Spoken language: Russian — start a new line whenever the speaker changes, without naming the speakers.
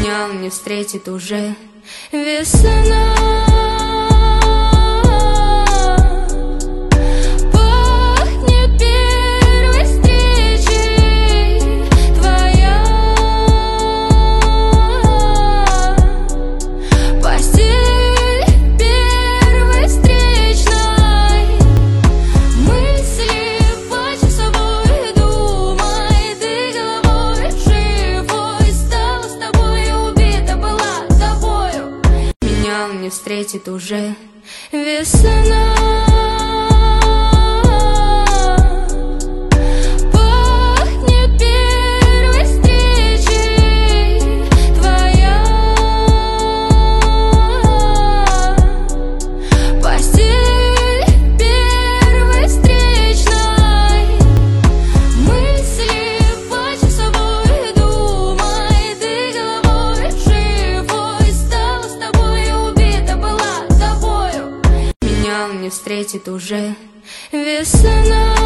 Меня он не встретит уже весна. Не встретит уже весна. Пахнет первой встречей твоя постель первой встречной. Мысли почасовой думай, ты головой живой стала с тобой. Меня он не встретит уже весна.